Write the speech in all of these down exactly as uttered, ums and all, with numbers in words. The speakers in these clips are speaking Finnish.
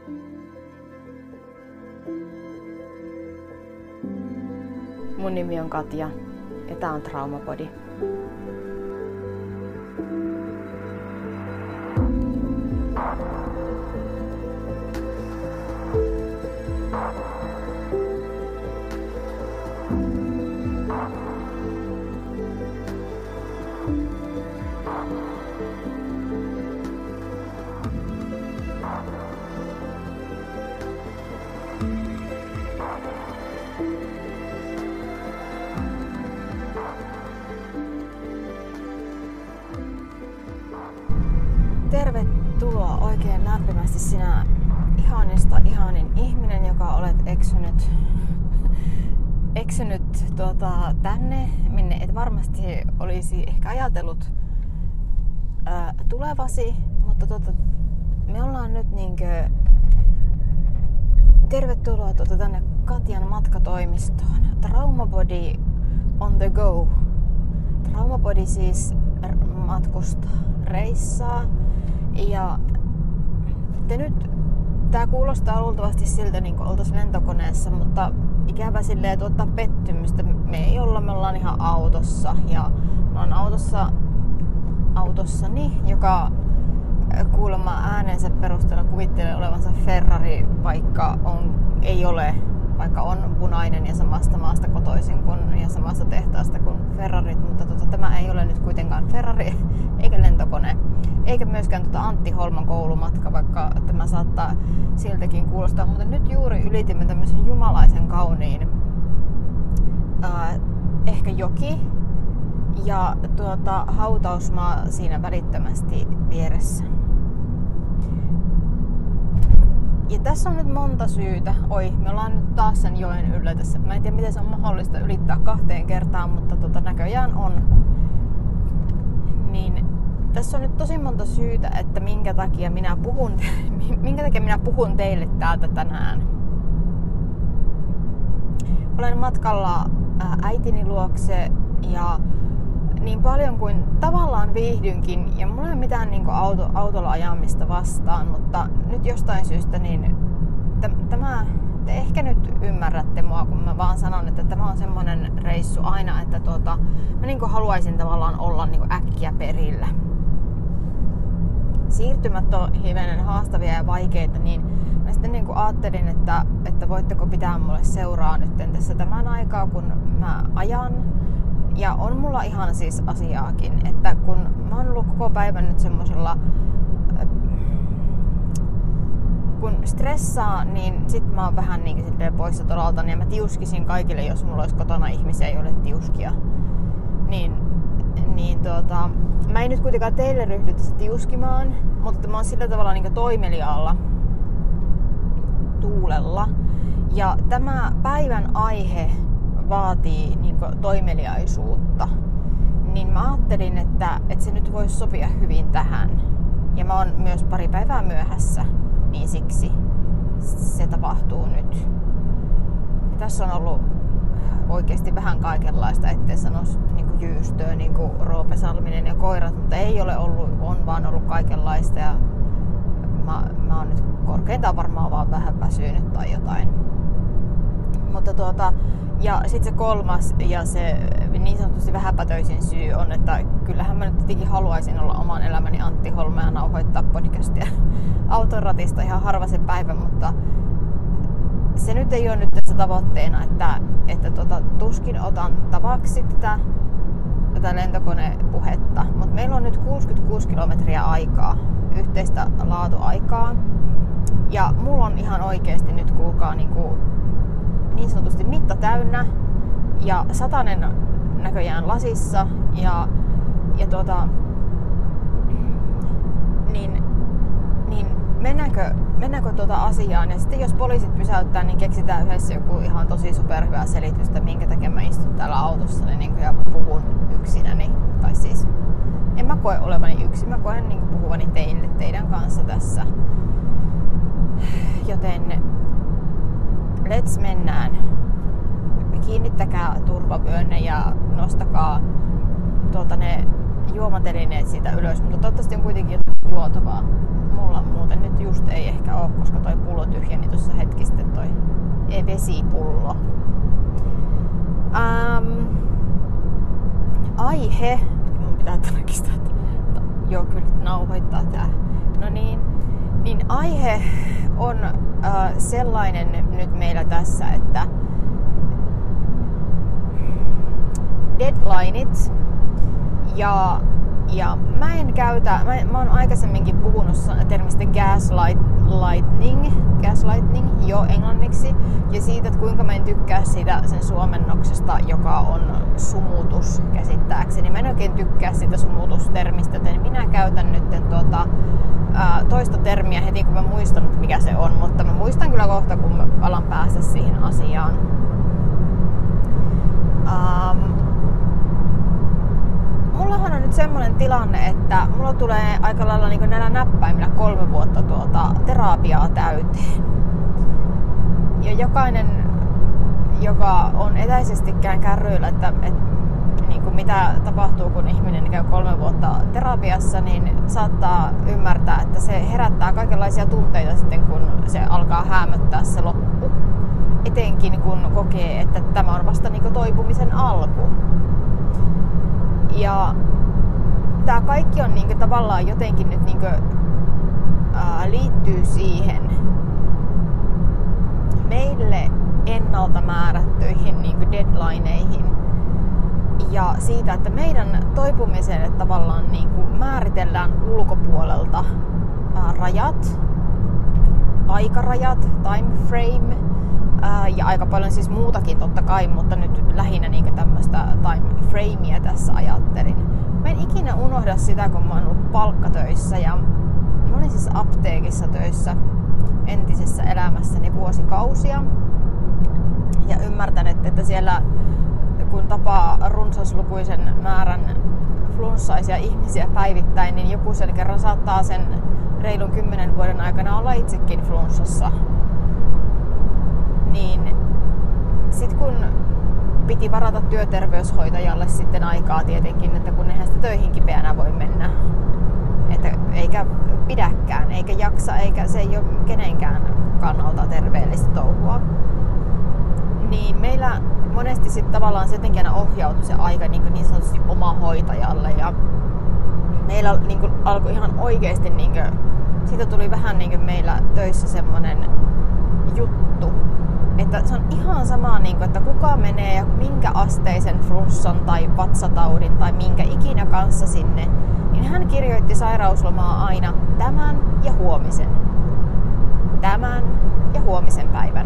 Mun nimi on Katja ja tää on Traumapodi. Tervetuloa oikein lämpimästi sinä ihanista ihanin ihminen, joka olet eksynyt, eksynyt tuota, tänne, minne et varmasti olisi ehkä ajatellut ää, tulevasi, mutta tuota, me ollaan nyt niinkö tervetuloa tuota, tänne Katjan matkatoimistoon. Traumapodi on the go. Traumapodi siis matkustaa, reissaa. Ja te nyt, tää kuulostaa luultavasti siltä niin kuin oltais lentokoneessa, mutta ikävä silleen tuottaa pettymystä. Me ei olla, me ollaan ihan autossa ja mä oon autossa, autossani, joka kuulemma äänensä perusteella kuvittelee olevansa Ferrari, vaikka on, ei ole, vaikka on punainen ja samasta maasta kotoisin kuin, ja samasta tehtaasta kuin Ferrarit, mutta tota, tämä ei ole nyt kuitenkaan Ferrari eikä lentokone, eikä myöskään tota Antti Holman koulumatka, vaikka tämä saattaa siltäkin kuulostaa, mutta nyt juuri ylitimme tämmöisen jumalaisen kauniin ää, ehkä joki ja tuota, hautausmaa siinä välittömästi vieressä. Ja tässä on nyt monta syytä. Oi, me ollaan nyt taas sen joen yllä tässä. Mä en tiedä, miten se on mahdollista ylittää kahteen kertaan, mutta tota, näköjään on. Niin tässä on nyt tosi monta syytä, että minkä takia minä puhun, minkä takia minä puhun teille täältä tänään. Olen matkalla äitini luokse ja niin paljon kuin tavallaan viihdynkin, ja mulla ei ole mitään niin kuin auto, autolla ajamista vastaan, mutta nyt jostain syystä niin t- tämä, te ehkä nyt ymmärrätte mua, kun mä vaan sanon, että tämä on semmoinen reissu aina, että tuota, mä niin kuin haluaisin tavallaan olla niin kuin äkkiä perillä. Siirtymät on hivenen haastavia ja vaikeita, niin mä sitten niin kuin ajattelin, että, että voitteko pitää mulle seuraa nyt tässä tämän aikaa, kun mä ajan. Ja on mulla ihan siis asiaakin, että kun mä oon ollut koko päivän nyt semmosella, kun stressaa, niin sit mä oon vähän niin silleen poissa tolaltani ja mä tiuskisin kaikille, jos mulla olisi kotona ihmisiä, joille tiuskia. Niin, niin tuota, mä en nyt kuitenkaan teille ryhdy tässä tiuskimaan, mutta mä oon sillä tavalla niin toimeliaalla tuulella. Ja tämä päivän aihe vaatii niin kuin toimeliaisuutta, niin mä ajattelin, että, että se nyt voisi sopia hyvin tähän. Ja mä oon myös pari päivää myöhässä, niin siksi se tapahtuu nyt. Ja tässä on ollut oikeasti vähän kaikenlaista, ettei sanoisi niin kuin jyystöä, niin kuin Roope Salminen ja koirat, mutta ei ole ollut, on vaan ollut kaikenlaista. Ja mä, mä oon nyt korkeintaan varmaan vaan vähän väsynyt tai jotain. Mutta tuota, ja sitten se kolmas ja se niin sanotusti vähäpätöisin syy on, että kyllähän mä nyt tietenkin haluaisin olla oman elämäni Antti Holma ja nauhoittaa podcastia autoratista ihan harva se päivä, mutta se nyt ei ole nyt tässä tavoitteena, että, että tota, tuskin otan tavaksi tätä, tätä lentokonepuhetta, mutta meillä on nyt kuusikymmentäkuusi kilometriä aikaa, yhteistä laatuaikaa, ja mulla on ihan oikeasti nyt kuulkaa niinku niin sanotusti mitta täynnä ja satanen näköjään lasissa ja, ja tuota, niin, niin mennäänkö, mennäänkö tuota asiaan ja sitten jos poliisit pysäyttää, niin keksitään yhdessä joku ihan tosi superhyvä selitystä, minkä takia mä istun täällä autossa niin ja puhun yksinäni. Tai siis en mä koe olevani yksin, mä koen niin puhuvani teille teidän kanssa tässä. Joten let's mennään. Kiinnittäkää turvavyönne ja nostakaa tuolta ne juomatelineet siitä ylös, mutta toivottavasti on kuitenkin jotain juotavaa. Mulla muuten nyt just ei ehkä oo, koska toi pullo tyhjeni tuossa hetki sitten toi ei vesipullo. Ähm, aihe. Mun pitää tarkistaa, että joo, kyllä nauhoittaa tää. No niin. Niin aihe on äh, sellainen nyt meillä tässä, että deadlineit ja, ja mä en käytä, mä, mä oon aikaisemminkin puhunut termistä gaslighting, gaslighting jo englanniksi ja siitä, että kuinka mä en tykkää siitä sen suomennoksesta, joka on sumutus käsittääkseni. Mä en oikein tykkää siitä sumutustermistä, joten minä käytän nyt tuota, ää, toista termiä heti kun mä muistan, että mikä se on, mutta mä muistan kyllä kohta, kun mä alan päästä siihen asiaan. Um, Mullahan on nyt semmonen tilanne, että mulla tulee aika lailla niin näillä näppäimillä kolme vuotta tuota terapiaa täyteen. Ja jokainen, joka on etäisestikään kärryillä, että, että niin kuin mitä tapahtuu, kun ihminen käy kolme vuotta terapiassa, niin saattaa ymmärtää, että se herättää kaikenlaisia tunteita sitten, kun se alkaa häämöttää se loppu. Etenkin kun kokee, että tämä on vasta niin kuin toipumisen alku. Ja tää kaikki on niinku tavallaan jotenkin nyt niinku, ää, liittyy siihen meille ennalta määrättyihin niinku deadlineihin ja siitä, että meidän toipumiselle tavallaan niinku määritellään ulkopuolelta ää, rajat, aikarajat, time frame ää, ja aika paljon siis muutakin totta kai, mutta nyt lähinnä niinku tämmöistä time framea tässä ajattelin. Mä en ikinä unohda sitä, kun mä oon ollut palkkatöissä ja mä olin siis apteekissa töissä entisessä elämässäni vuosikausia ja ymmärtänyt, että siellä kun tapaa runsaslukuisen määrän flunssaisia ihmisiä päivittäin, niin joku sen kerran saattaa sen reilun kymmenen vuoden aikana olla itsekin flunssassa. Niin sit kun piti varata työterveyshoitajalle sitten aikaa tietenkin, että kun eihän sitä töihin kipeänä voi mennä. Että eikä pidäkään, eikä jaksa, eikä se ei ole kenenkään kannalta terveellistä touhua. Niin meillä monesti sitten tavallaan se jotenkin aina ohjautui se aika niin, niin sanotusti omahoitajalle. Ja meillä niin kuin alkoi ihan oikeesti, niin kuin, siitä tuli vähän niin kuin meillä töissä semmonen juttu. Että se on ihan sama, että kuka menee ja minkä asteisen flunssan tai vatsataudin tai minkä ikinä kanssa sinne, niin hän kirjoitti sairauslomaa aina tämän ja huomisen. Tämän ja huomisen päivän.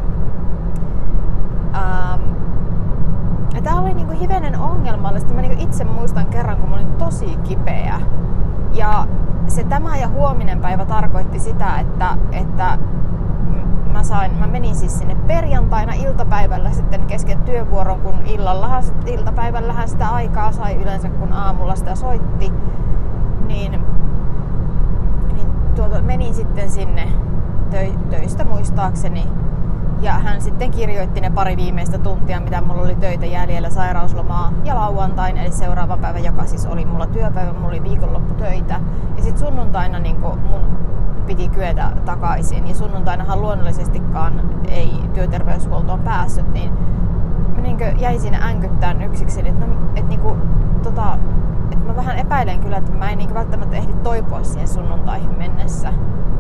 Ähm, ja tää oli niinku hivenen ongelmallista. Mä niinku itse muistan kerran, kun mä olin tosi kipeä. Ja se tämä ja huominen päivä tarkoitti sitä, että, että Mä, sain, mä menin siis sinne perjantaina iltapäivällä sitten kesken työvuoron, kun illallahan, iltapäivällähän sitä aikaa sai yleensä, kun aamulla sitä soitti. Niin, niin tuota, menin sitten sinne tö, töistä muistaakseni. Ja hän sitten kirjoitti ne pari viimeistä tuntia, mitä mulla oli töitä jäljellä, sairauslomaa ja lauantain, eli seuraava päivä, joka siis oli mulla työpäivä, mulla oli viikonlopputöitä. Ja sitten sunnuntaina niin mun piti kyetä takaisin. Ja sunnuntainahan luonnollisestikaan ei työterveyshuoltoon päässyt, niin mä niin jäin siinä änkyttään yksikseni, että, no, että, niinku, tota, että mä vähän epäilen kyllä, että mä en niinku välttämättä ehdi toipua siihen sunnuntaihin mennessä.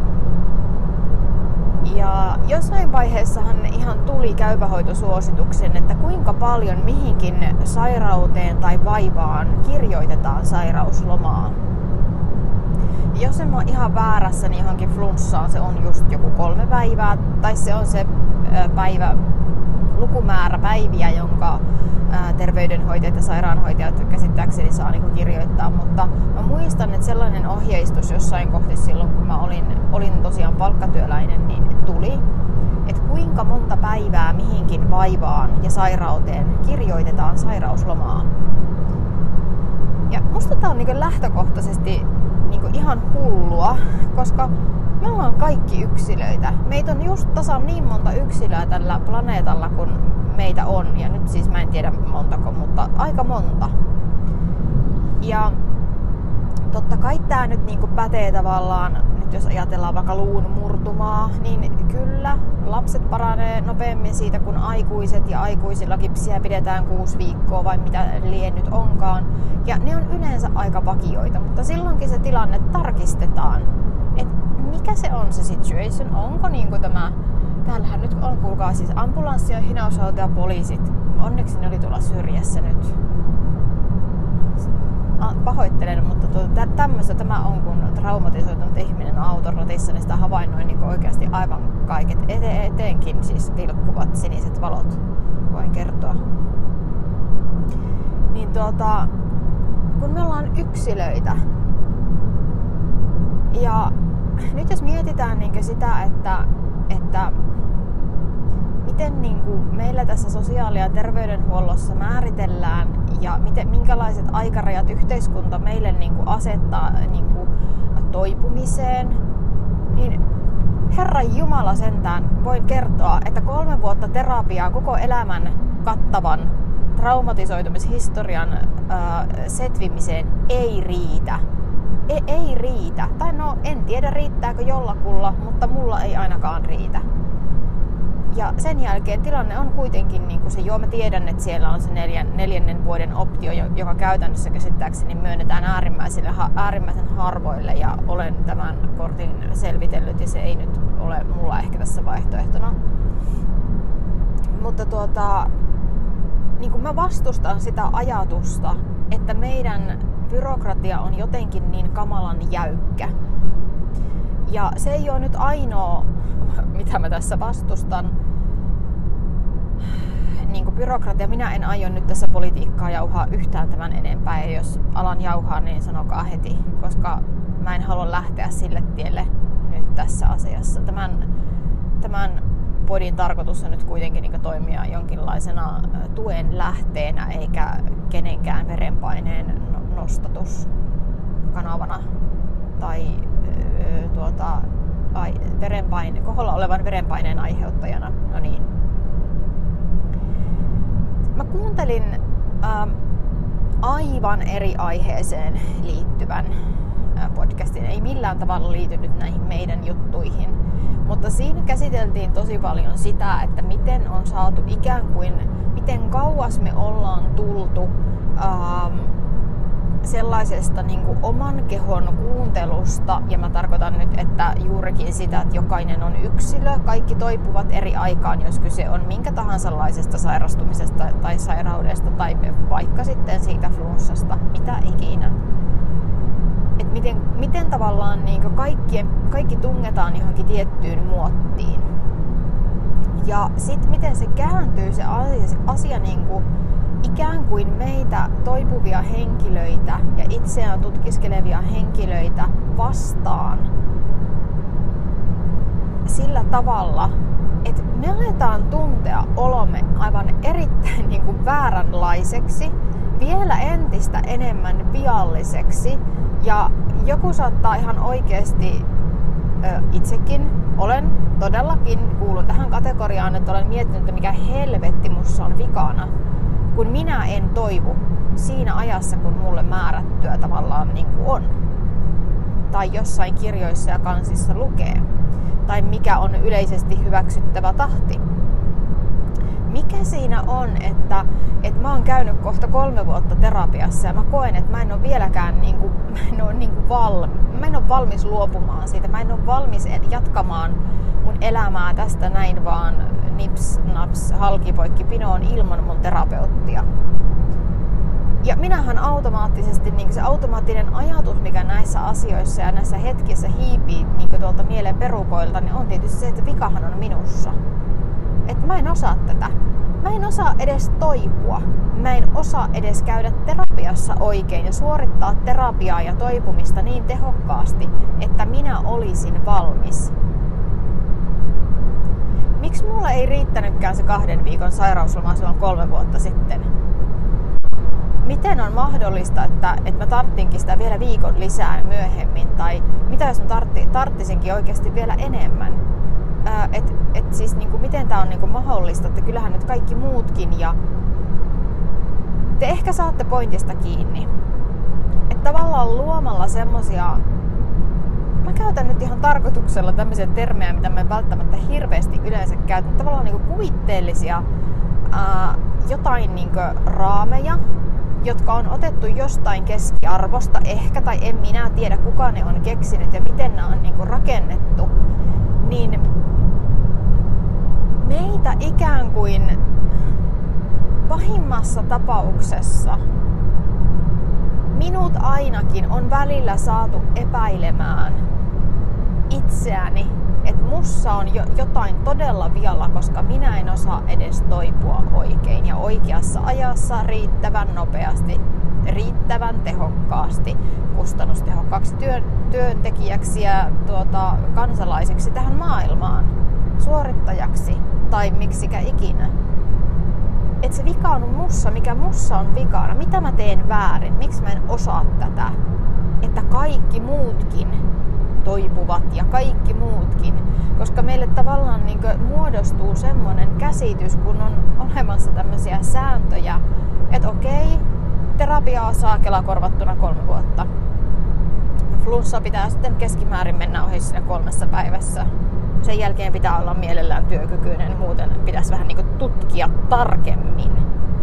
Ja jossain vaiheessahan ihan tuli käypähoitosuosituksen, että kuinka paljon mihinkin sairauteen tai vaivaan kirjoitetaan sairauslomaa. Ja jos en mä oon ihan väärässä, niin johonkin flunssaan se on just joku kolme päivää, tai se on se päivä, lukumäärä päiviä, jonka terveydenhoitajat ja sairaanhoitajat käsittääkseni saa niin kuin kirjoittaa, mutta mä muistan, että sellainen ohjeistus jossain kohti silloin, kun mä olin, olin tosiaan palkkatyöläinen, niin tuli, että kuinka monta päivää mihinkin vaivaan ja sairauteen kirjoitetaan sairauslomaa. Ja musta tää on niin kuin lähtökohtaisesti niin kuin ihan hullua, koska me ollaan kaikki yksilöitä. Meitä on just tasan niin monta yksilöä tällä planeetalla kuin meitä on. Ja nyt siis mä en tiedä montako, mutta aika monta. Ja totta kai tää nyt niinku pätee tavallaan nyt että jos ajatellaan vaikka luun murtumaa, niin kyllä lapset paranee nopeammin siitä kuin aikuiset, ja aikuisillakin psiä pidetään kuusi viikkoa vai mitä lie nyt onkaan. Ja ne on yleensä aika vakioita, mutta silloinkin se tilanne tarkistetaan, että mikä se on se situation, onko niinku tämä, täällähän nyt on, kuulkaa siis ambulanssi ja hinausauto ja poliisit, onneksi ne oli tuolla syrjässä nyt. Pahoittelen, mutta tuota, tämmöistä tämä on, kun traumatisoitunut ihminen on auton ratissa, niin sitä havainnoin niin oikeasti aivan kaiket. Ete- eteenkin siis vilkkuvat siniset valot, voin kertoa. Niin tuota, kun me ollaan yksilöitä, ja nyt jos mietitään niin sitä, että, että miten niin kuin meillä tässä sosiaali- ja terveydenhuollossa määritellään ja miten, minkälaiset aikarajat yhteiskunta meille niin kuin asettaa niin kuin toipumiseen, niin Herran Jumala sentään voin kertoa, että kolme vuotta terapiaa koko elämän kattavan traumatisoitumishistorian ää, setvimiseen ei riitä. E- ei riitä. Tai no, en tiedä riittääkö jollakulla, mutta mulla ei ainakaan riitä. Ja sen jälkeen tilanne on kuitenkin niin kuin se, joo mä tiedän, että siellä on se neljän, neljännen vuoden optio, joka käytännössä käsittääkseni myönnetään äärimmäisille, äärimmäisen harvoille, ja olen tämän kortin selvitellyt ja se ei nyt ole mulla ehkä tässä vaihtoehtona. Mutta tuota, niin kuin mä vastustan sitä ajatusta, että meidän byrokratia on jotenkin niin kamalan jäykkä. Ja se ei ole nyt ainoa, mitä mä tässä vastustan. Niin kuin byrokratia, minä en aio nyt tässä politiikkaa jauhaa yhtään tämän enempää. Ja jos alan jauhaa, niin sanokaa heti, koska mä en halua lähteä sille tielle nyt tässä asiassa. Tämän, tämän podin tarkoitus on nyt kuitenkin niin kuin toimia jonkinlaisena tuen lähteenä, eikä kenenkään verenpaineen nostatuskanavana tai öö, tuota, ai, verenpaine, koholla olevan verenpaineen aiheuttajana. No niin. Mä kuuntelin äh, aivan eri aiheeseen liittyvän äh, podcastin. Ei millään tavalla liitynyt näihin meidän juttuihin. Mutta siinä käsiteltiin tosi paljon sitä, että miten on saatu ikään kuin, miten kauas me ollaan tultu ähm, sellaisesta niin kuin oman kehon kuuntelusta, ja mä tarkoitan nyt, että juurikin sitä, että jokainen on yksilö, kaikki toipuvat eri aikaan, jos kyse on minkä tahansa laisesta sairastumisesta tai sairaudesta tai vaikka sitten siitä flunssasta, mitä ikinä. Et miten, miten tavallaan niin kuin kaikkien, kaikki tungetaan johonkin tiettyyn muottiin. Ja sitten miten se kääntyy se asia, asia niin kuin ikään kuin meitä toipuvia henkilöitä ja itseään tutkiskelevia henkilöitä vastaan sillä tavalla, että me aletaan tuntea olomme aivan erittäin niin kuin vääränlaiseksi, vielä entistä enemmän vialliseksi, ja joku saattaa ihan oikeasti, ö, itsekin olen todellakin kuulun tähän kategoriaan, että olen miettinyt, että mikä helvetti mussa on vikana, kun minä en toivu siinä ajassa, kun mulle määrättyä tavallaan niin kuin on. Tai jossain kirjoissa ja kansissa lukee. Tai mikä on yleisesti hyväksyttävä tahti. Mikä siinä on, että, että mä oon käynyt kohta kolme vuotta terapiassa ja mä koen, että mä en ole vieläkään niin kuin, mä en ole niin kuin valmi, mä en ole valmis luopumaan siitä. Mä en ole valmis jatkamaan mun elämää tästä näin vaan nips, naps, halkipoikki pinoon ilman mun terapeuttia. Ja minähän automaattisesti, niin se automaattinen ajatus, mikä näissä asioissa ja näissä hetkissä hiipii niin tuolta mielen perukoilta, niin on tietysti se, että vikahan on minussa. Että mä en osaa tätä. Mä en osaa edes toipua. Mä en osaa edes käydä terapiassa oikein ja suorittaa terapiaa ja toipumista niin tehokkaasti, että minä olisin valmis. Miksi mulla ei riittänytkään se kahden viikon sairausloma silloin kolme vuotta sitten? Miten on mahdollista, että, että mä tarttinkin sitä vielä viikon lisää myöhemmin? Tai mitä jos mä tartti, tarttisinkin oikeasti vielä enemmän? Ää, et, et siis niinku, miten tää on niinku mahdollista? Että kyllähän nyt kaikki muutkin, ja te ehkä saatte pointista kiinni. Että tavallaan luomalla semmosia mä käytän nyt ihan tarkoituksella tämmöisiä termejä, mitä mä en välttämättä hirveästi yleensä käytän. Tavallaan niinku kuvitteellisia ää, jotain niinku raameja, jotka on otettu jostain keskiarvosta ehkä, tai en minä tiedä kuka ne on keksinyt ja miten ne on niinku rakennettu, niin meitä ikään kuin pahimmassa tapauksessa minut ainakin on välillä saatu epäilemään itseäni, että mussa on jo jotain todella vialla, koska minä en osaa edes toipua oikein ja oikeassa ajassa riittävän nopeasti, riittävän tehokkaasti, kustannustehokkaaksi työn, työntekijäksi ja tuota, kansalaiseksi tähän maailmaan, suorittajaksi tai miksikä ikinä. Että se vika on mussa, mikä mussa on vikana, mitä mä teen väärin, miksi mä en osaa tätä, että kaikki muutkin toipuvat ja kaikki muutkin, koska meille tavallaan niin kuin muodostuu semmoinen käsitys, kun on olemassa tämmöisiä sääntöjä, että okei, terapiaa saa Kela-korvattuna kolme vuotta. Flunssa pitää sitten keskimäärin mennä ohi siinä kolmessa päivässä. Sen jälkeen pitää olla mielellään työkykyinen, muuten pitäisi vähän niin kuin tutkia tarkemmin.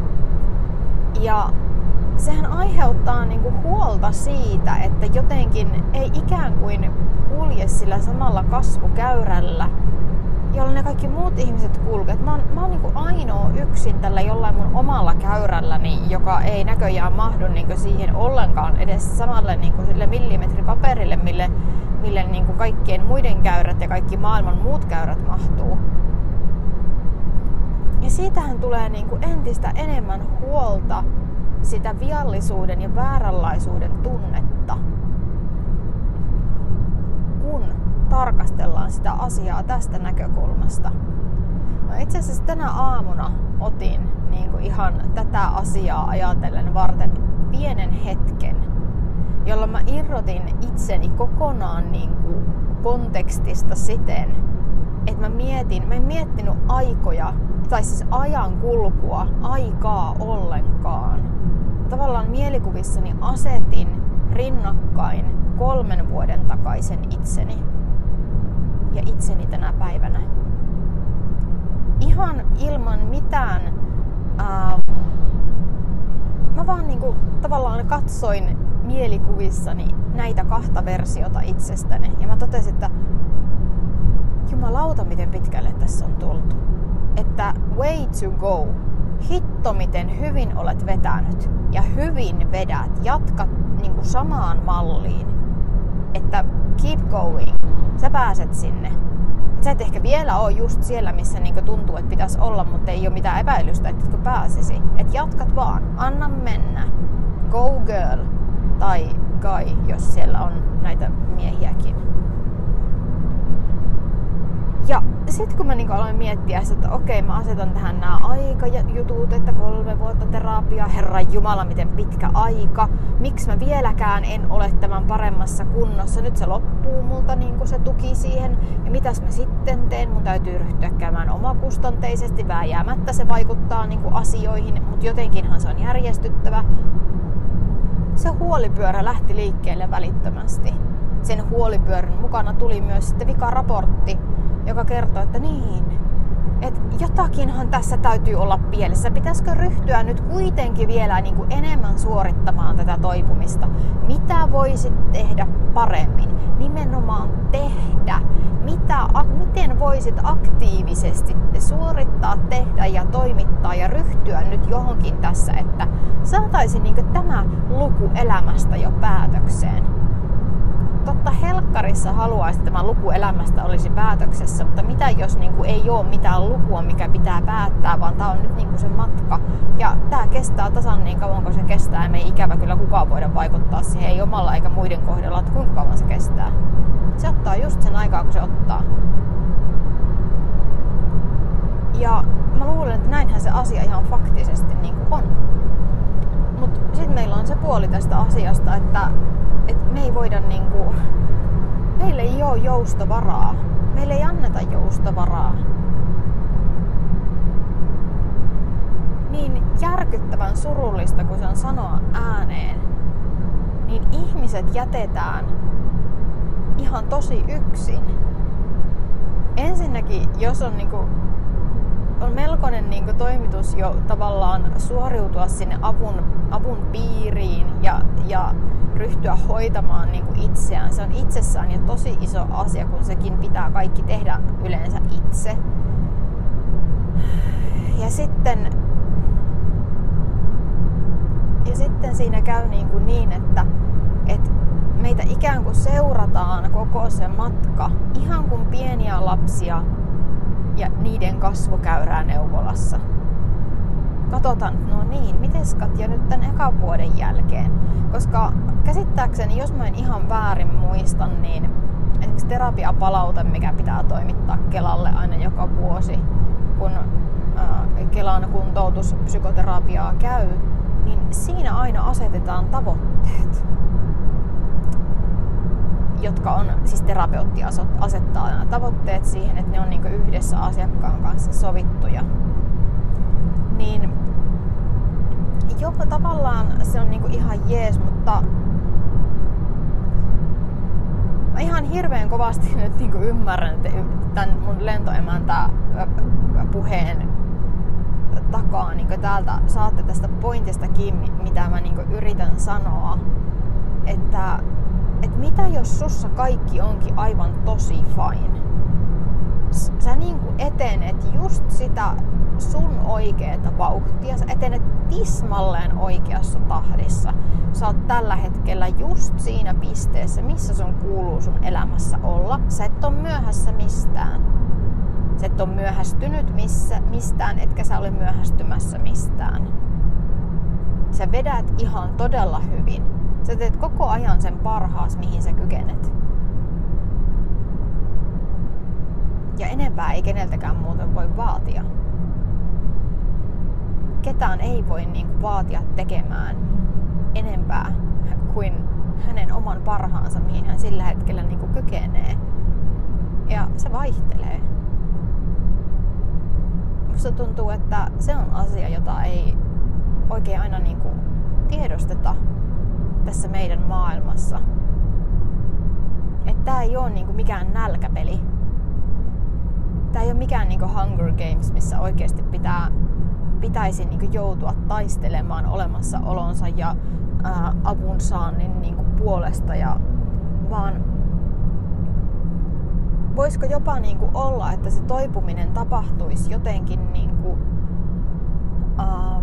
Ja sehän aiheuttaa niin kuin huolta siitä, että jotenkin ei ikään kuin kulje sillä samalla kasvukäyrällä, jolla ne kaikki muut ihmiset kulkevat. Mä oon, mä oon niin kuin ainoa yksin tällä jollain mun omalla käyrälläni, joka ei näköjään mahdu niin kuin siihen ollenkaan edes samalle niin kuin sille millimetripaperille, mille, mille niin kuin kaikkien muiden käyrät ja kaikki maailman muut käyrät mahtuu. Ja siitähän tulee niin kuin entistä enemmän huolta, sitä viallisuuden ja vääränlaisuuden tunnetta, kun tarkastellaan sitä asiaa tästä näkökulmasta. Mä itse asiassa tänä aamuna otin niin kuin ihan tätä asiaa ajatellen varten pienen hetken, jolla mä irrotin itseni kokonaan niin kuin kontekstista siten, että mä mietin, mä en miettinyt aikoja, tai siis ajan kulkua, aikaa ollenkaan. Tavallaan mielikuvissani asetin rinnakkain kolmen vuoden takaisen itseni ja itseni tänä päivänä. Ihan ilman mitään, ää, mä vaan niinku tavallaan katsoin mielikuvissani näitä kahta versiota itsestäni ja mä totesin, että jumalauta miten pitkälle tässä on tultu. Että way to go. Hitto miten hyvin olet vetänyt ja hyvin vedät. Jatka niin kuin samaan malliin. Että keep going. Sä pääset sinne. Sä et ehkä vielä ole just siellä, missä niin kuin tuntuu, että pitäisi olla, mutta ei ole mitään epäilystä, että pääsisi. Että jatkat vaan. Anna mennä. Go girl. Tai guy, jos siellä on näitä miehiäkin. Ja sitten kun mä niinku aloin miettiä, että okei, mä asetan tähän nämä aikajutut, että kolme vuotta terapiaa, herran jumala, miten pitkä aika. Miksi mä vieläkään en ole tämän paremmassa kunnossa? Nyt se loppuu multa niinku se tuki siihen. Ja mitäs mä sitten teen? Mun täytyy ryhtyä käymään omakustanteisesti. Vääjäämättä se vaikuttaa niinku asioihin, mutta jotenkinhan se on järjestyttävä. Se huolipyörä lähti liikkeelle välittömästi. Sen huolipyörän mukana tuli myös sitten vikaraportti, joka kertoo, että niin, että jotakinhan tässä täytyy olla pielessä. Pitäisikö ryhtyä nyt kuitenkin vielä niin kuin enemmän suorittamaan tätä toipumista? Mitä voisit tehdä paremmin? Nimenomaan tehdä. Mitä, miten voisit aktiivisesti suorittaa, tehdä ja toimittaa ja ryhtyä nyt johonkin tässä, että saataisiin niin kuin tämä luku elämästä jo päätökseen? Totta helkkarissa haluaisi, että tämä luku elämästä olisi päätöksessä, mutta mitä jos niin kuin ei ole mitään lukua, mikä pitää päättää, vaan tämä on nyt niin kuin se matka. Ja tämä kestää tasan niin kauan kuin se kestää, ja me ei ikävä kyllä kukaan voida vaikuttaa siihen, ei omalla eikä muiden kohdalla, että kuinka kauan se kestää. Se ottaa just sen aikaa, kun se ottaa. Ja mä luulen, että näinhän se asia ihan faktisesti niin kuin on. Mutta sitten meillä on se puoli tästä asiasta, että et me ei voida niinku, meillä ei ole joustovaraa. Meille ei anneta joustovaraa. Niin järkyttävän surullista, kun se on sanoa ääneen, niin ihmiset jätetään ihan tosi yksin. Ensinnäkin, jos on, niinku, on melkoinen niinku, toimitus jo tavallaan suoriutua sinne avun, avun piiriin ja, ja ryhtyä hoitamaan niinku, itseään. Se on itsessään jo tosi iso asia, kun sekin pitää kaikki tehdä yleensä itse. Ja sitten, ja sitten siinä käy niin, kuin niin että, että meitä ikään kuin seurataan koko se matka, ihan kuin pieniä lapsia ja niiden kasvukäyrää neuvolassa. Katsotaan, no niin, mites Katja nyt tän ekan vuoden jälkeen? Koska käsittääkseni, jos mä en ihan väärin muistan, niin esimerkiksi terapiapalaute, mikä pitää toimittaa Kelalle aina joka vuosi, kun Kelan kuntoutuspsykoterapiaa käy, niin siinä aina asetetaan tavoitteet, jotka on, siis terapeutti asettaa nämä tavoitteet siihen, että ne on niinku yhdessä asiakkaan kanssa sovittuja. Niin joka tavallaan se on niinku ihan jees, mutta mä ihan hirveän kovasti nyt niinku ymmärrän tämän mun lentoemäntä puheen takaa, niin täältä saatte tästä pointistakin, mitä mä niin yritän sanoa, että, että mitä jos sussa kaikki onkin aivan tosi fine. Sä niin etenet just sitä sun oikeeta vauhtia, sä etenet tismalleen oikeassa tahdissa. Sä oot tällä hetkellä just siinä pisteessä, missä sun kuuluu sun elämässä olla. Sä et oo myöhässä mistään. Sä et ole myöhästynyt missä, mistään, etkä sä ole myöhästymässä mistään. Sä vedät ihan todella hyvin. Sä teet koko ajan sen parhaas, mihin sä kykenet. Ja enempää ei keneltäkään muuten voi vaatia. Ketään ei voi niinku vaatia tekemään enempää kuin hänen oman parhaansa, mihin hän sillä hetkellä niinku kykenee. Ja se vaihtelee. Musta tuntuu, että se on asia, jota ei oikein aina niinku tiedosteta tässä meidän maailmassa. Että tää ei oo niinku mikään nälkäpeli. Tää ei oo mikään niinku Hunger Games, missä oikeesti pitää, pitäisi niinku joutua taistelemaan olemassaolonsa ja ää, avunsaannin niinku puolesta. Ja, vaan voisiko jopa niinku olla, että se toipuminen tapahtuisi jotenkin niinku, ähm,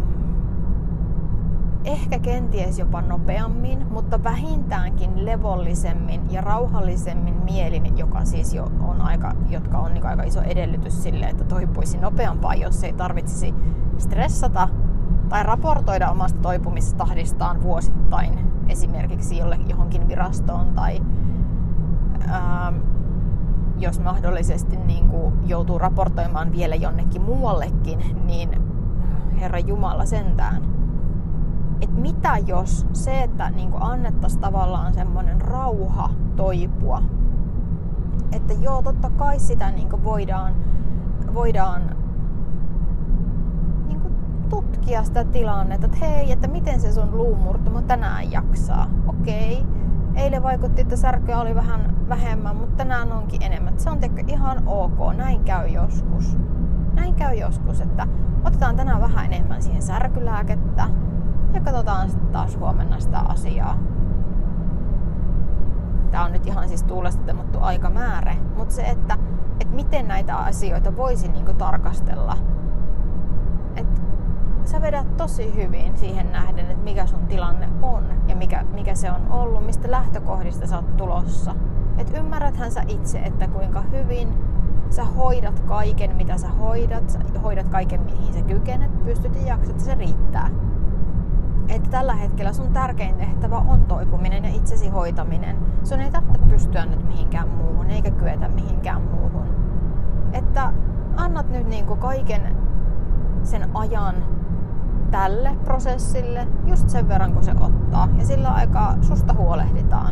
ehkä kenties jopa nopeammin, mutta vähintäänkin levollisemmin ja rauhallisemmin mielin, joka siis jo on aika, jotka on niinku aika iso edellytys sille, että toipuisi nopeampaan, jos ei tarvitsisi stressata tai raportoida omasta toipumistahdistaan vuosittain esimerkiksi jolle, johonkin virastoon tai ähm, jos mahdollisesti niin kuin joutuu raportoimaan vielä jonnekin muuallekin, niin Herra Jumala sentään. Et mitä jos se, että niin kuin annettaisiin tavallaan semmoinen rauha toipua, että joo, totta kai sitä niin kuin voidaan, voidaan niin kuin tutkia sitä tilannetta, että hei, että miten se sun luumurtuma tänään jaksaa. Okei. Eilen vaikutti, että särkyä oli vähän vähemmän, mutta tänään onkin enemmän. Se on tiedätkö, ihan ok. Näin käy joskus. Näin käy joskus, että otetaan tänään vähän enemmän siihen särkylääkettä ja katsotaan sitten taas huomenna sitä asiaa. Tää on nyt ihan siis tuulesta temmattu aikamäärä, mutta se, että, että miten näitä asioita voisi niinku tarkastella. Että sä vedät tosi hyvin siihen nähden, että mikä sun tilanne on ja mikä, mikä se on ollut, mistä lähtökohdista sä oot tulossa. Et ymmärräthän sä itse, että kuinka hyvin sä hoidat kaiken, mitä sä hoidat, sä hoidat kaiken, mihin sä kykenet, pystyt ja jaksat, se riittää. Että tällä hetkellä sun tärkein tehtävä on toipuminen ja itsesi hoitaminen. Sun ei tarvitse pystyä nyt mihinkään muuhun, eikä kyetä mihinkään muuhun. Että annat nyt niinku kaiken sen ajan tälle prosessille just sen verran, kun se ottaa. Ja sillä aikaa susta huolehditaan.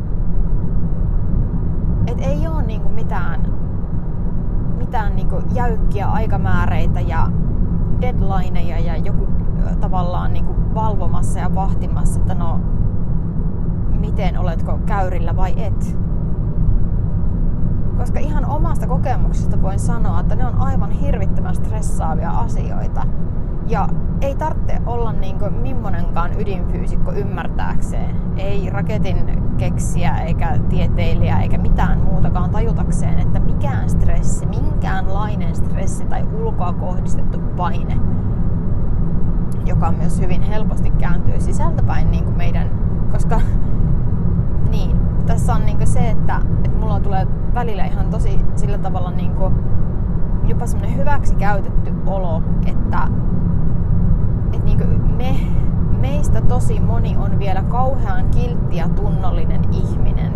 Et ei oo niinku mitään, mitään niinku jäykkiä aikamääreitä ja deadlineja ja joku tavallaan niinku valvomassa ja vahtimassa, että no miten oletko käyrillä vai et. Koska ihan omasta kokemuksesta voin sanoa, että ne on aivan hirvittävän stressaavia asioita. Ja ei tarvitse olla niin kuin mimmonenkaan ydinfyysikko ymmärtääkseen. Ei raketin keksiä eikä tieteilijä eikä mitään muutakaan tajutakseen, että mikään stressi, minkäänlainen stressi tai ulkoa kohdistettu paine, joka myös hyvin helposti kääntyy sisältäpäin niin kuin meidän, koska niin, tässä on niin kuin se, että, että mulla tulee välillä ihan tosi sillä tavalla niin kuin jopa semmoinen hyväksi käytetty olo, että että niin kuin me, meistä tosi moni on vielä kauhean kiltti ja tunnollinen ihminen.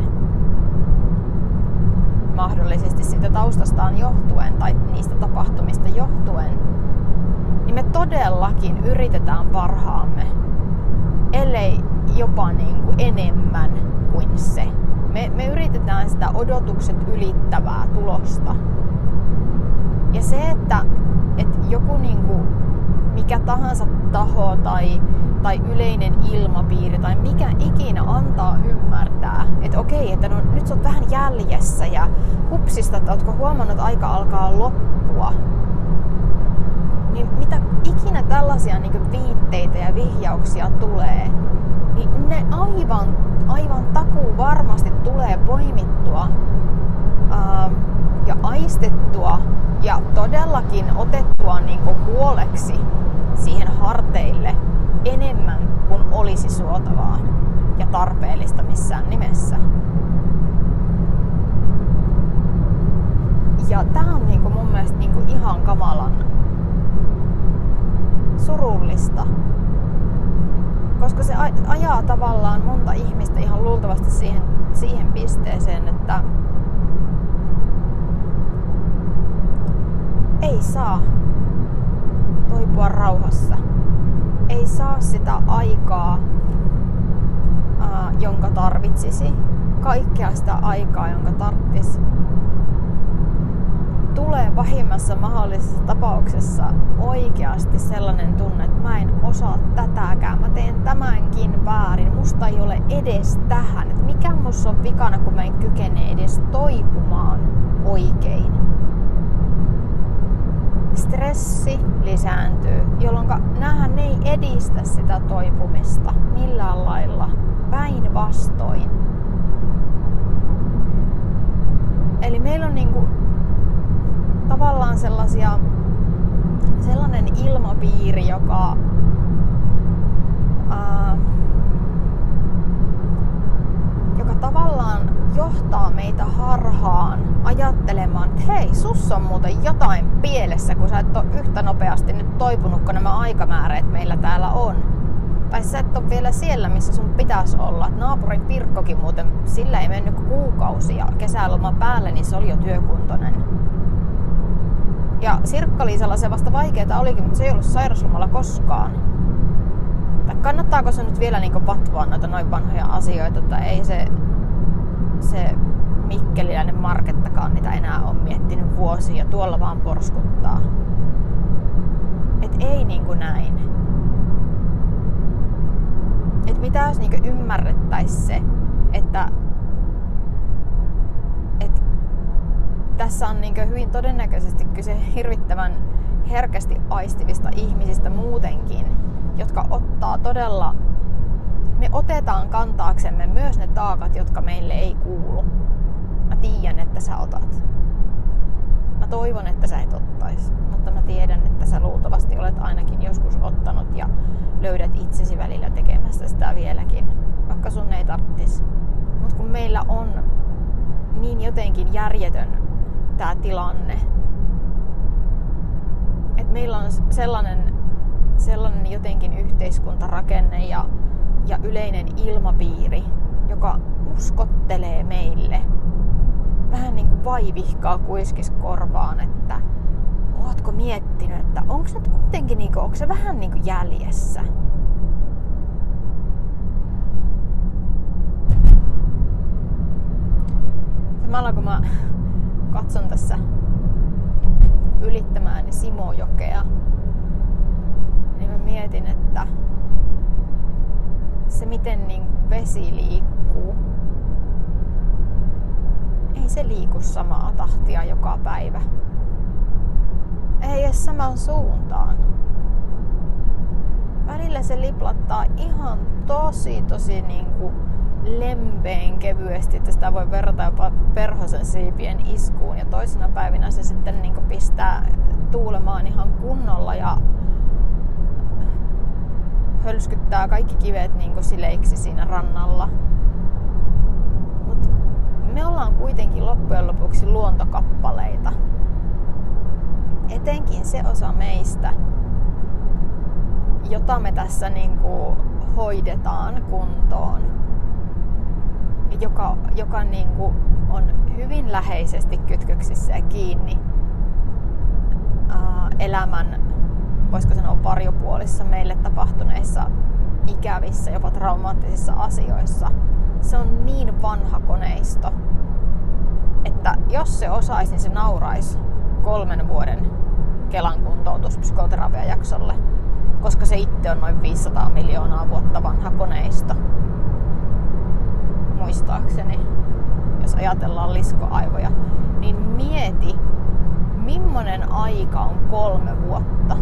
Mahdollisesti siitä taustastaan johtuen tai niistä tapahtumista johtuen. Niin me todellakin yritetään parhaamme, ellei jopa niin kuin enemmän kuin se. Me, me yritetään sitä odotukset ylittävää tulosta. Ja se, että, että joku niinku mikä tahansa taho tai, tai yleinen ilmapiiri tai mikä ikinä antaa ymmärtää, että okei, että no, nyt sä oot vähän jäljessä ja hupsista, että ootko huomannut, että aika alkaa loppua. Niin mitä ikinä tällaisia niin kuin viitteitä ja vihjauksia tulee, niin ne aivan, aivan takuu varmasti tulee poimittua ää, ja aistettua ja todellakin otettua niin kuin huoleksi siihen harteille enemmän kuin olisi suotavaa ja tarpeellista missään nimessä. Ja tää on niin kuin mun mielestä niin kuin ihan kamalan surullista, koska se ajaa tavallaan monta ihmistä ihan luultavasti siihen, siihen pisteeseen, että ei saa toipua rauhassa. Ei saa sitä aikaa, ää, jonka tarvitsisi. Kaikkea sitä aikaa, jonka tarvitsisi. Tulee pahimmassa mahdollisessa tapauksessa oikeasti sellainen tunne, että mä en osaa tätäkään. Mä teen tämänkin väärin. Musta ei ole edes tähän. Et mikä musta on vikana, kun mä en kykene edes toipumaan oikein. Stressi lisääntyy, jolloin näähän ei edistä sitä toipumista millään lailla, päinvastoin. Eli meillä on niinku tavallaan sellaisia, sellainen ilmapiiri, joka ää, joka tavallaan johtaa meitä harhaan ajattelemaan, että hei, sussa on muuten jotain pielessä, kun sä et ole yhtä nopeasti nyt toipunut, kun nämä aikamääreet meillä täällä on. Tai sä et ole vielä siellä, missä sun pitäisi olla. Naapurin Pirkkokin muuten, sillä ei mennyt kuukausi ja kesäloma päälle, niin se oli jo työkuntoinen. Ja Sirkka-Liisalla se vasta vaikeeta olikin, mutta se ei ollut sairauslomalla koskaan. Tai kannattaako se nyt vielä niinku vatvoa noita noin vanhoja asioita, tai ei se, se mikkeliläinen Markettakaan niitä enää ole miettinyt vuosia ja tuolla vaan porskuttaa. Et ei niinku näin. Et mitä jos niinku ymmärrettäis se, että et tässä on niinku hyvin todennäköisesti kyse hirvittävän herkästi aistivista ihmisistä muutenkin, jotka ottaa todella, me otetaan kantaaksemme myös ne taakat, jotka meille ei kuulu. Mä tiedän, että sä otat. Mä toivon, että sä et ottais, mutta mä tiedän, että sä luultavasti olet ainakin joskus ottanut ja löydät itsesi välillä tekemästä sitä vieläkin, vaikka sun ei tarttis. Mut kun meillä on niin jotenkin järjetön tää tilanne, että meillä on sellainen, sellainen jotenkin yhteiskuntarakenne ja, ja yleinen ilmapiiri, joka uskottelee meille, vähän niin kuin vaivihkaa kuiskis korvaan, että ootko miettinyt, että onko se nyt kuitenkin niinku, onko se vähän niinku jäljessä? Samalla kun mä katson tässä ylittämääni Simojokea, niin mä mietin, että se miten niin vesi liikkuu, ei se liiku samaa tahtia joka päivä. Ei edes samaan suuntaan. Välillä se liplattaa ihan tosi tosi niinku lempeän kevyesti, että sitä voi verrata jopa perhosen siipien iskuun. Ja toisina päivinä se sitten niinku pistää tuulemaan ihan kunnolla ja hölskyttää kaikki kivet niinku sileiksi siinä rannalla. Mut me ollaan kuitenkin loppujen lopuksi luontokappaleita. Etenkin se osa meistä, jota me tässä niinku hoidetaan kuntoon, joka, joka niinku on hyvin läheisesti kytköksissä ja kiinni ää, elämän, voisiko sanoa varjopuolissa meille tapahtuneissa ikävissä, jopa traumaattisissa asioissa. Se on niin vanha koneisto, että jos se osaisi, niin se nauraisi kolmen vuoden Kelan kuntoutuspsykoterapiajaksolle, koska se itse on noin viisisataa miljoonaa vuotta vanha koneisto. Muistaakseni, jos ajatellaan liskoaivoja, niin mieti, millainen aika on kolme vuotta.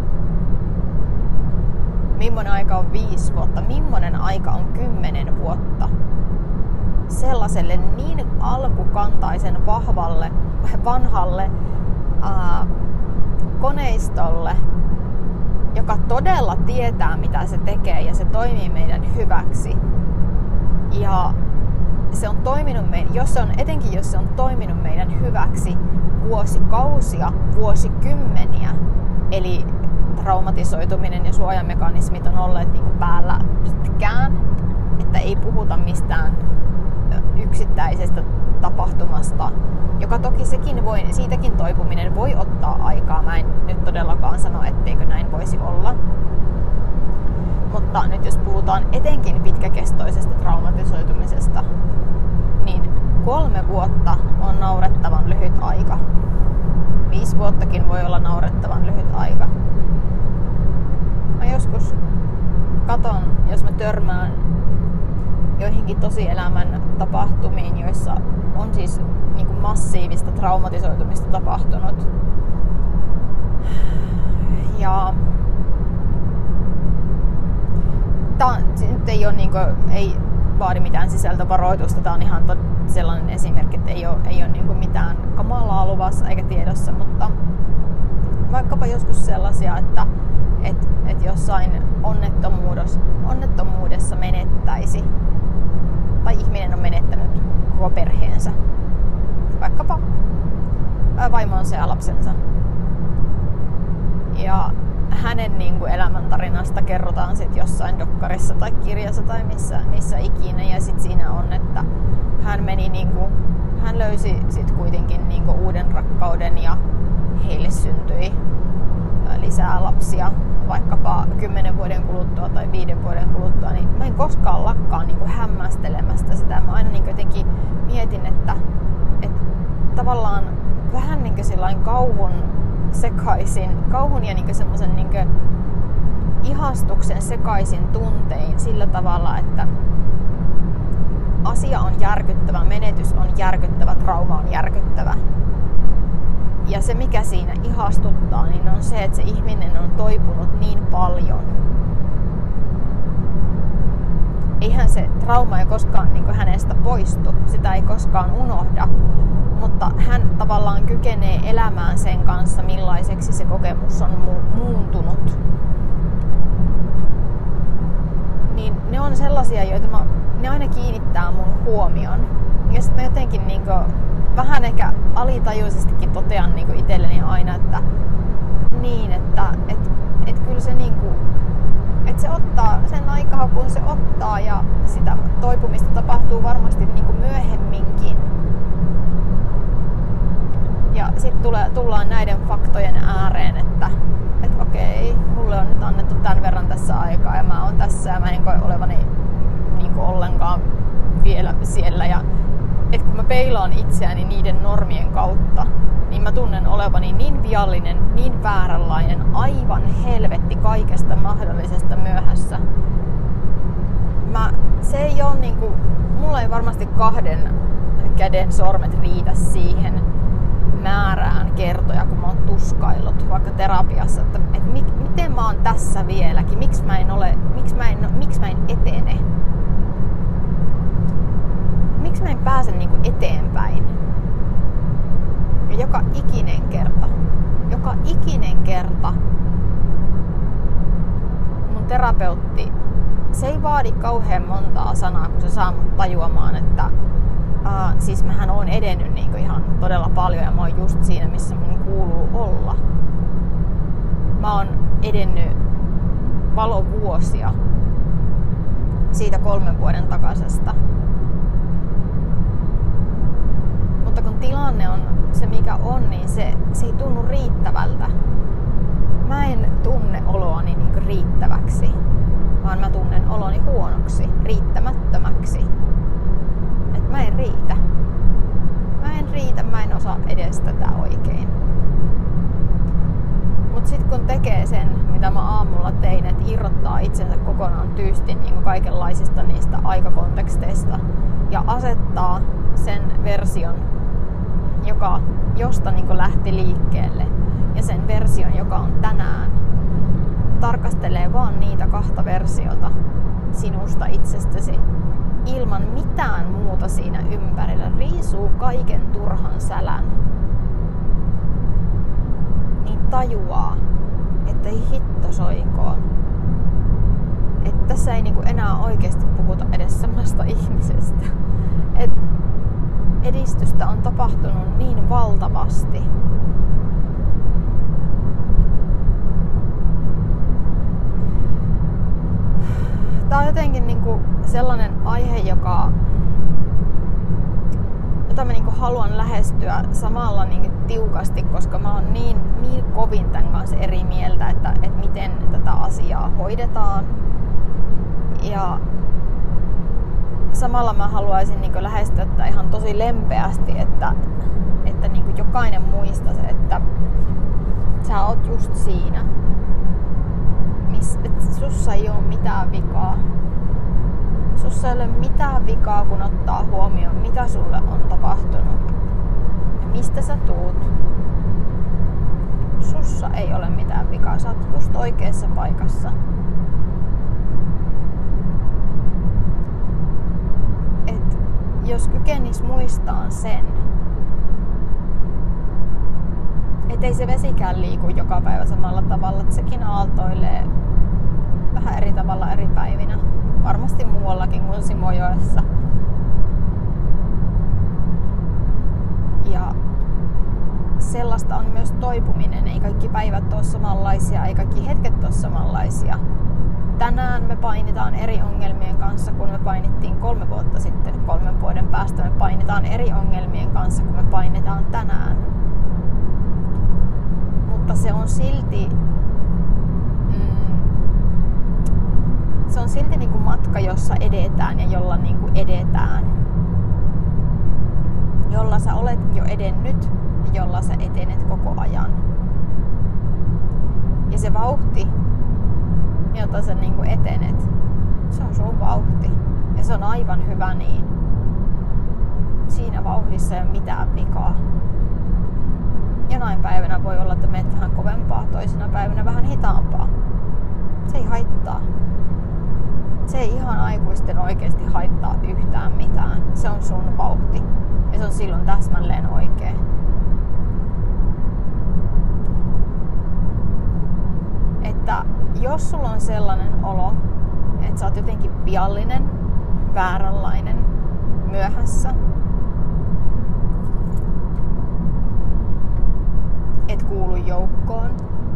Millainen aika on viisi vuotta, millainen aika on kymmenen vuotta. Sellaiselle niin alkukantaisen vahvalle, vanhalle ää, koneistolle, joka todella tietää, mitä se tekee ja se toimii meidän hyväksi. Ja se on toiminut meidän, jos se on, etenkin jos se on toiminut meidän hyväksi vuosikausia, vuosikymmeniä, eli traumatisoituminen ja suojamekanismit on olleet niin kuin päällä pitkään, että ei puhuta mistään yksittäisestä tapahtumasta, joka toki sekin voi, siitäkin toipuminen voi ottaa aikaa. Mä en nyt todellakaan sano, etteikö näin voisi olla. Mutta nyt jos puhutaan etenkin pitkäkestoisesta traumatisoitumisesta, niin kolme vuotta on naurettavan lyhyt aika. Viisi vuottakin voi olla naurettavan lyhyt aika. Mä joskus katon, jos mä törmään joihinkin tosielämän tapahtumiin, joissa on siis niin kuin massiivista traumatisoitumista tapahtunut. Ja tää nyt ei, ole, niin kuin, ei vaadi mitään sisältövaroitusta. Tää on ihan to- sellainen esimerkki, että ei ole, ei ole niin kuin mitään kamalaa luvassa eikä tiedossa, mutta vaikkapa joskus sellaisia, että et, et jossain onnettomuudessa, onnettomuudessa menettäisi tai ihminen on menettänyt koko perheensä, vaikkapa vaimonsa ja lapsensa. Ja hänen niin kuin elämäntarinasta kerrotaan sit jossain dokkarissa tai kirjassa tai missä, missä ikinä. Ja sit siinä on, että hän meni niin kuin, hän löysi sit kuitenkin niin kuin uuden rakkauden ja heille syntyi lisää lapsia vaikkapa kymmenen vuoden kuluttua tai viiden vuoden kuluttua, niin mä en koskaan lakkaa niin kuin hämmästelemästä sitä. Mä aina niin kuin jotenkin mietin, että, että tavallaan vähän niin kuin sellainen kauhun sekaisin, kauhun ja niin kuin semmoisen niin kuin ihastuksen sekaisin tuntein sillä tavalla, että asia on järkyttävä, menetys on järkyttävä, trauma on järkyttävä. Ja se, mikä siinä ihastuttaa, niin on se, että se ihminen on toipunut niin paljon. Eihän se trauma ei koskaan niin kuin hänestä poistu, sitä ei koskaan unohda, mutta hän tavallaan kykenee elämään sen kanssa, millaiseksi se kokemus on mu- muuntunut. Niin ne on sellaisia, joita mä, ne aina kiinnittää mun huomion. Ja sitten mä jotenkin niin kuin vähän ehkä alitajuisestikin totean niin kuin itselleni aina, että niin, että et, et kyllä se niin kuin, et se ottaa sen aikaa, kun se ottaa, ja sitä toipumista tapahtuu varmasti niin kuin myöhemminkin. Ja sitten tullaan näiden faktojen ääreen, että et okei, mulle on nyt annettu tämän verran tässä aikaa ja mä oon tässä ja mä en koe olevani niin kuin ollenkaan vielä siellä. Ja et kun mä peilaan itseäni niiden normien kautta, niin mä tunnen olevani niin viallinen, niin vääränlainen, aivan helvetti kaikesta mahdollisesta myöhässä. Mä, se ei oo niinku, mulla ei varmasti kahden käden sormet riitä siihen määrään kertoja, kun mä oon tuskaillut vaikka terapiassa, että, että mi, miten mä oon tässä vieläkin, miksi mä en ole, miksi mä en, miksi mä en etene, miksi mä en pääse niinku eteenpäin. Ja joka ikinen kerta, joka ikinen kerta mun terapeutti, se ei vaadi kauhean montaa sanaa, kun se saa mut tajuamaan, että Uh, siis mähän oon edennyt niinku ihan todella paljon ja mä oon just siinä, missä mun kuuluu olla. Mä oon edennyt valovuosia siitä kolmen vuoden takaisesta. Mutta kun tilanne on se mikä on, niin se, se ei tunnu riittävältä. Mä en tunne oloani niinku riittäväksi, vaan mä tunnen oloni huonoksi, riittämättömäksi. Mä en riitä. Mä en riitä, mä en osaa edes tätä oikein. Mut sit kun tekee sen, mitä mä aamulla tein, että irrottaa itsensä kokonaan tyystin niin kuin kaikenlaisista niistä aikakonteksteista ja asettaa sen version, joka, josta niin kuin lähti liikkeelle, ja sen version, joka on tänään, tarkastelee vaan niitä kahta versiota sinusta itsestäsi, ilman mitään muuta siinä ympärillä, riisuu kaiken turhan sälän, niin tajuaa, että ei hitto soikoon. Että tässä ei niinku enää oikeasti puhuta edes samasta ihmisestä. Et edistystä on tapahtunut niin valtavasti. Tää on jotenkin niinku sellainen aihe, joka, jota mä niinku haluan lähestyä samalla niinku tiukasti, koska mä oon niin, niin kovin tän kanssa eri mieltä, että, että miten tätä asiaa hoidetaan. Ja samalla mä haluaisin niinku lähestyä tätä ihan tosi lempeästi, että, että niinku jokainen muistaisi, että sä oot just siinä. Että sussa ei ole mitään vikaa. Sussa ei ole mitään vikaa, kun ottaa huomioon, mitä sulle on tapahtunut ja mistä sä tuut. Sussa ei ole mitään vikaa. Sä oot just oikeassa paikassa. Et jos kykenis muistaa sen, ettei se vesikään liiku joka päivä samalla tavalla, että sekin aaltoilee vähän eri tavalla eri päivinä. Varmasti muuallakin kuin Simojoessa. Ja sellaista on myös toipuminen. Ei kaikki päivät ole samanlaisia, ei kaikki hetket ole samanlaisia. Tänään me painitaan eri ongelmien kanssa, kun me painittiin kolme vuotta sitten. Kolmen vuoden päästä me painitaan eri ongelmien kanssa, kun me painitaan tänään. Mutta se on silti mm, se on silti niinku matka, jossa edetään ja jolla niinku edetään. Jolla sä olet jo edennyt ja jolla sä etenet koko ajan. Ja se vauhti, jota sä niinku etenet, se on sun vauhti. Ja se on aivan hyvä niin. Siinä vauhdissa ei ole mitään vikaa. Jonain päivänä voi olla, että menet vähän kovempaa, toisina päivinä vähän hitaampaa. Se ei haittaa. Se ei ihan aikuisten oikeasti haittaa yhtään mitään. Se on sun vauhti. Ja se on silloin täsmälleen oikein. Että jos sulla on sellainen olo, että sä oot jotenkin viallinen, vääränlainen, myöhässä, et kuulu joukkoon,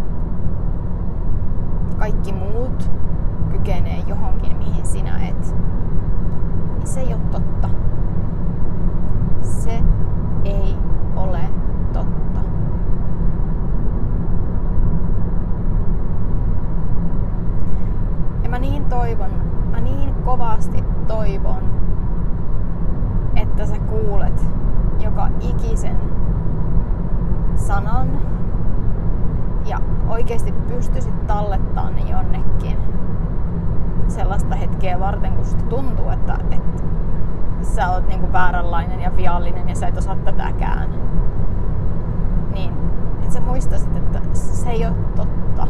kaikki muut kykenee johonkin, mihin sinä et, niin se ei ole totta. Se ei ole totta. Ja mä niin toivon, mä niin kovasti toivon, että sä kuulet joka ikisen sanan ja oikeasti pystyisit tallettaa ne jonnekin sellaista hetkeä varten, kun susta tuntuu, että, että sä oot niinku vääränlainen ja viallinen ja sä et osaa tätäkään. Niin, et sä muistasit, että se ei oo totta.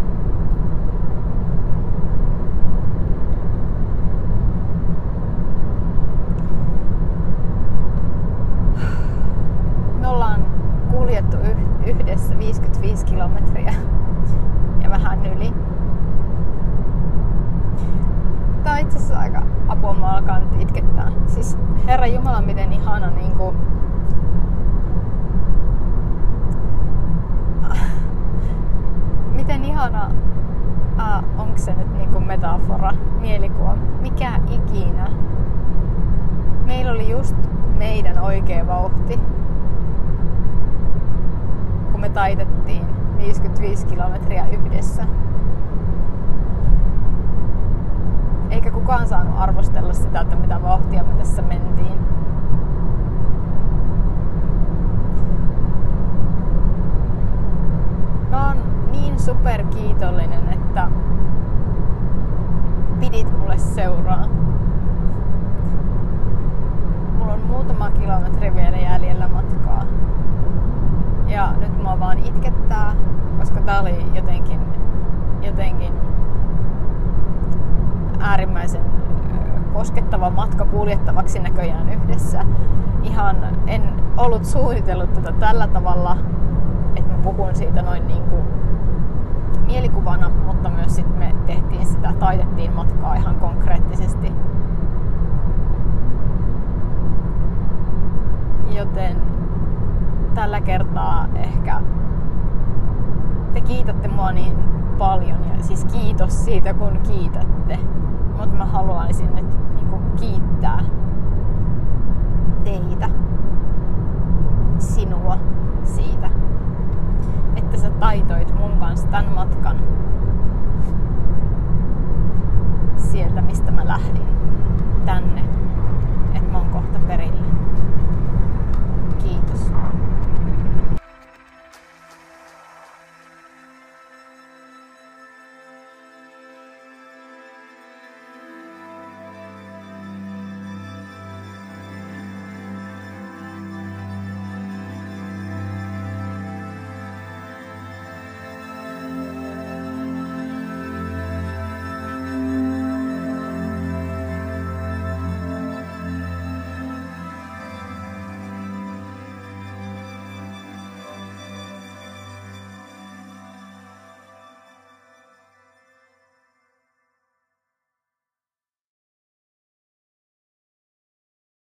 Me ollaan kuljettu yhdessä viisikymmentäviisi kilometriä ja vähän yli. Tää on itse asiassa aika apua, mä alkaa nyt itkettää. Siis Herra Jumala, miten ihana niinku... Miten ihana... Äh, onko se nyt niinku metafora, mielikuva, mikä ikinä. Meillä oli just meidän oikea vauhti, kun me taitettiin viisikymmentäviisi kilometriä yhdessä. Eikä kukaan saanut arvostella sitä, että mitä vauhtia me tässä mentiin. Mä oon niin superkiitollinen, että pidit mulle seuraa. Mulla on muutama kilometri vielä jäljellä matkaa. Ja nyt mua vaan itkettää, koska tää oli jotenkin, jotenkin äärimmäisen koskettava matka kuljettavaksi näköjään yhdessä. Ihan en ollut suunnitellut tätä tällä tavalla, että mä puhun siitä noin niin kuin mielikuvana, mutta myös sit me tehtiin sitä, taitettiin matkaa ihan konkreettisesti. Joten tällä kertaa ehkä te kiitätte mua niin paljon, ja siis kiitos siitä kun kiitätte. Mutta mä haluaisin nyt niinku kiittää teitä, sinua siitä, että sä taitoit mun kanssa tän matkan sieltä, mistä mä lähdin tänne, että mä oon kohta perillä.